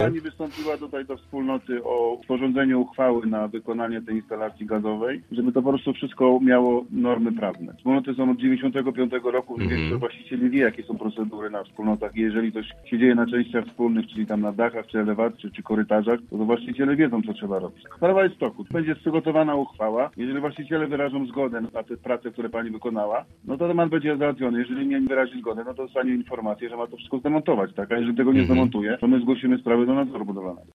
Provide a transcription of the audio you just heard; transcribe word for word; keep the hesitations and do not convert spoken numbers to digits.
pani wystąpiła tutaj do wspólnoty o sporządzeniu uchwały na wykonanie tej instalacji gazowej, żeby to po prostu wszystko miało normy prawne. Wspólnoty są od dziewięćdziesiątego piątego roku, więc mm. właściciel wie, jakie są procedury na wspólnotach i jeżeli coś się dzieje na częściach wspólnych, czyli tam na dachach, czy elewacji, czy, czy korytarzach, to, to właściciele wiedzą, co trzeba robić. Sprawa jest w toku. Będzie przygotowana uchwała. Jeżeli właściciele wyrażą zgodę na te prace, które pani wykonała, no to temat będzie załatwiony. Jeżeli nie wyrazi zgody, no to dostanie informację, że ma to wszystko zdemontować, tak? A jeżeli tego nie zdemontuje, to my zgłosimy sprawę do nadzoru budowlanego.